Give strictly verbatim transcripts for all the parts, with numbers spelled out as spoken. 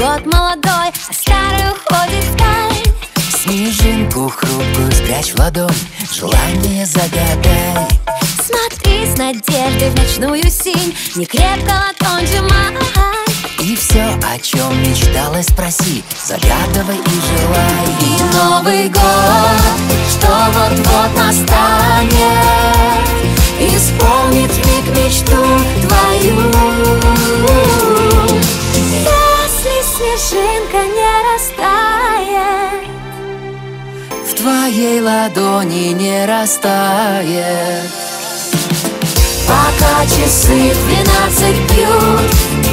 год молодой, а старый уходит вдаль. Снежинку хрупкую спрячь в ладонь, желание загадай. Смотри с надеждой в ночную синь, не крепко ладонь сжимай. И все, о чем мечтала, спроси, загадывай и желай. И Новый год, что вот-вот настанет, исполнит миг мечту твою. Если снежинка не растает, в твоей ладони не растает. пока часы двенадцать бьют,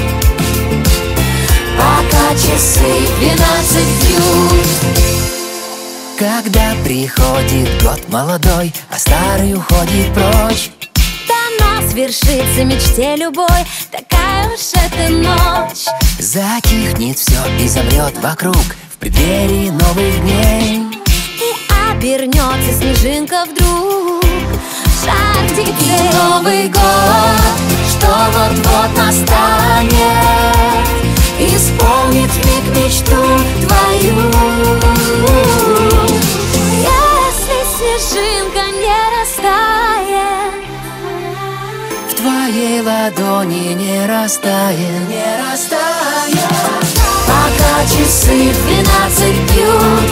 пока часы двенадцать бьют. Когда приходит год молодой, а старый уходит прочь, дано свершится мечте любой, такая уж эта ночь. затихнет все и замрет вокруг в преддверии новых дней. И обернется снежинка вдруг шар птицей. Новый год, что вот-вот настанет, исполнит миг мечту твою. Если снежинка не растает, В твоей ладони не растает, не растает. пока часы двенадцать бьют,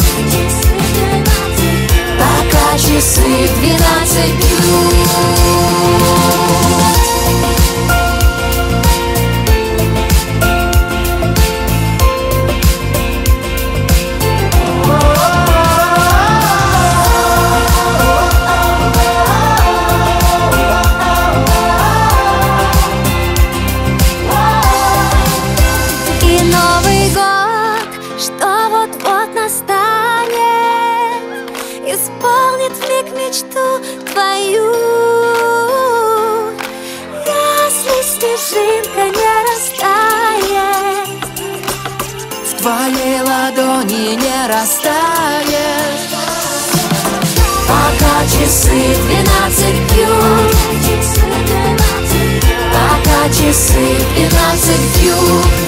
пока часы двенадцать бьют. И Новый год, что вот-вот настанет, исполнит вмиг мечту твою. Если снежинка не растает, В твоей ладони не растает. пока часы двенадцать бьют, пока часы двенадцать бьют.